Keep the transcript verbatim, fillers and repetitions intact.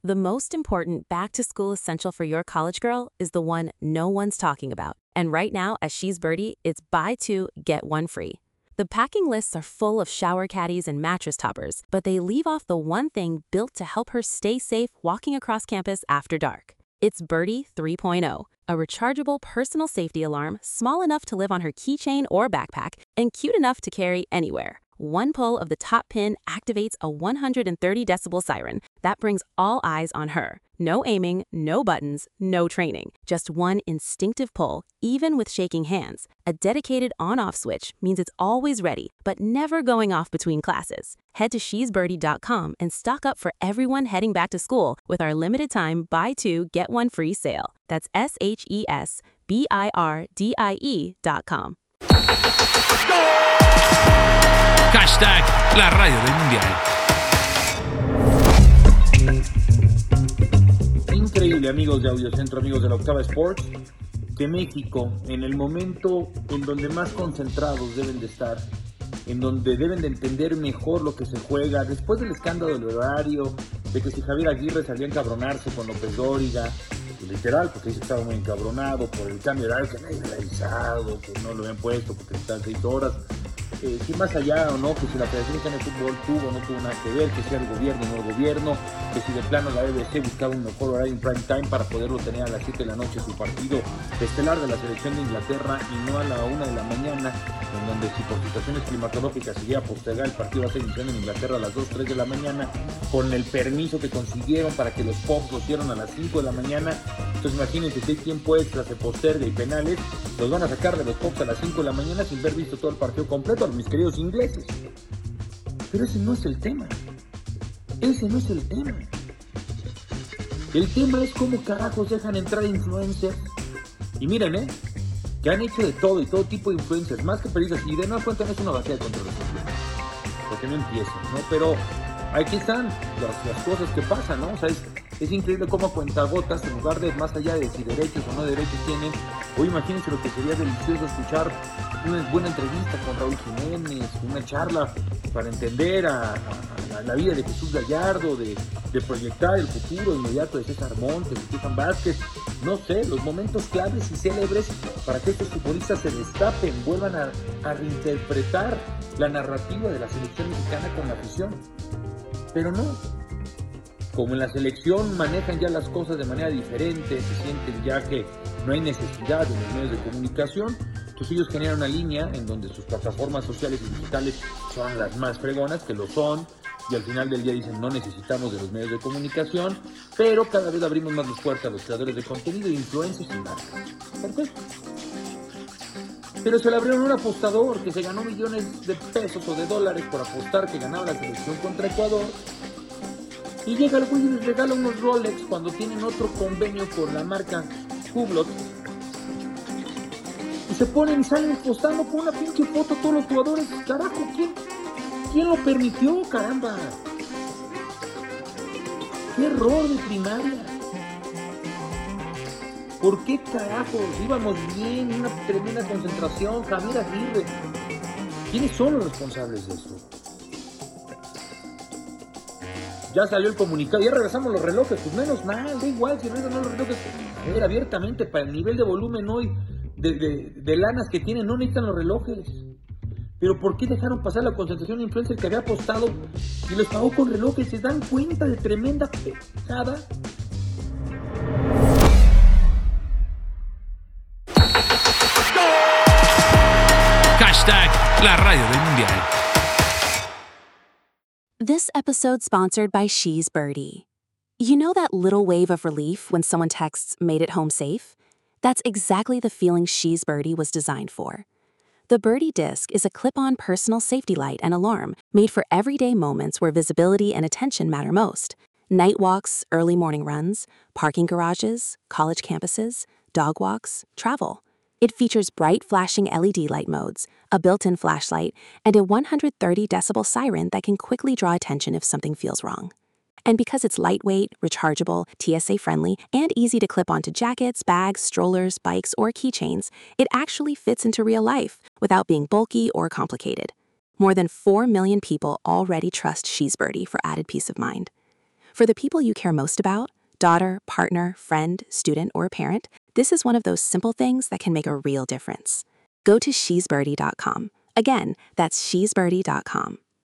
The most important back-to-school essential for your college girl is the one no one's talking about. And right now at She's Birdie, it's buy two, get one free. The packing lists are full of shower caddies and mattress toppers, but they leave off the one thing built to help her stay safe walking across campus after dark. It's Birdie three point oh, a rechargeable personal safety alarm small enough to live on her keychain or backpack and cute enough to carry anywhere. One pull of the top pin activates a one hundred thirty decibel siren that brings all eyes on her. No aiming, no buttons, no training. Just one instinctive pull, even with shaking hands. A dedicated on-off switch means it's always ready, but never going off between classes. Head to she's birdie dot com and stock up for everyone heading back to school with our limited time buy two, get one free sale. That's S H E S B I R D I E dot com. Hashtag la radio del mundial. Increíble, amigos de Audiocentro, amigos de la Octava Sports, que México, en el momento en donde más concentrados deben de estar, en donde deben de entender mejor lo que se juega, después del escándalo del horario, de que si Javier Aguirre salía a encabronarse con López Dóriga, literal, porque dice que estaba muy encabronado por el cambio de horario, que nadie le ha avisado, que no lo habían puesto porque están seis horas. Eh, si más allá o no, que si la Federación Mexicana de Fútbol tuvo o no tuvo nada que ver, que sea el gobierno o no el gobierno, que si de plano la B B C buscaba un mejor horario en prime time para poderlo tener a las siete de la noche su partido estelar de la selección de Inglaterra y no a la una de la mañana, en donde si por situaciones climatológicas se llega a postergar el partido va a ser iniciando en Inglaterra a las dos, tres de la mañana, con el permiso que consiguieron para que los Pops lo hicieron a las cinco de la mañana. Entonces imagínense si hay tiempo extra, se posterga y penales, los van a sacar de los Pops a las cinco de la mañana sin haber visto todo el partido completo, mis queridos ingleses. Pero ese no es el tema. Ese no es el tema. El tema es cómo carajos dejan entrar influencers. Y miren, eh, que han hecho de todo y todo tipo de influencers, más que periodistas. Y de nueva cuenta no es una batalla contra los influencers, porque no empiezan, ¿no? Pero aquí están las, las cosas que pasan, ¿no? O sea, es, es increíble cómo a cuentagotas, en lugar de más allá de si derechos o no derechos tienen, hoy imagínense lo que sería delicioso escuchar una buena entrevista con Raúl Jiménez, una charla para entender a, a, a la vida de Jesús Gallardo, de, de proyectar el futuro inmediato de César Montes, de Stefan Vázquez, no sé, los momentos claves y célebres para que estos futbolistas se destapen, vuelvan a, a reinterpretar la narrativa de la selección mexicana con la afición. Pero no, como en la selección manejan ya las cosas de manera diferente, se sienten ya que no hay necesidad de los medios de comunicación, pues ellos generan una línea en donde sus plataformas sociales y digitales son las más fregonas, que lo son, y al final del día dicen no necesitamos de los medios de comunicación, pero cada vez abrimos más las puertas a los creadores de contenido, influencers y marcas. Perfecto. Pero se le abrieron un apostador que se ganó millones de pesos o de dólares por apostar que ganaba la selección contra Ecuador. Y llega el güey y les regala unos Rolex cuando tienen otro convenio con la marca Hublot. Y se ponen y salen apostando con una pinche foto todos los jugadores. Carajo, ¿quién, quién lo permitió, caramba? ¡Qué error de primaria! ¿Por qué carajos? Íbamos bien, una tremenda concentración, Javier Aguirre. ¿Quiénes son los responsables de esto? Ya salió el comunicado, ya regresamos los relojes, pues menos mal, da igual si regresan los relojes. A ver, abiertamente, para el nivel de volumen hoy, de, de, de lanas que tienen, no necesitan los relojes. Pero ¿por qué dejaron pasar la concentración de influencer que había apostado y los pagó con relojes? ¿Se dan cuenta de tremenda pecada? Hashtag la radio del mundial. This episode sponsored by She's Birdie. You know that little wave of relief when someone texts, "Made it home safe"? That's exactly the feeling She's Birdie was designed for. The Birdie Disc is a clip-on personal safety light and alarm made for everyday moments where visibility and attention matter most. Night walks, early morning runs, parking garages, college campuses, dog walks, travel. It features bright flashing L E D light modes, a built-in flashlight, and a one hundred thirty decibel siren that can quickly draw attention if something feels wrong. And because it's lightweight, rechargeable, T S A-friendly, and easy to clip onto jackets, bags, strollers, bikes, or keychains, it actually fits into real life without being bulky or complicated. More than four million people already trust She's Birdie for added peace of mind. For the people you care most about, daughter, partner, friend, student, or parent, this is one of those simple things that can make a real difference. Go to she's birdie dot com. Again, that's she's birdie dot com.